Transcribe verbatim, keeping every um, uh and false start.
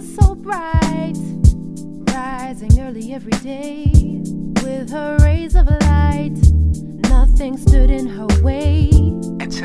was so bright, rising early every day. With her rays of light, nothing stood in her way.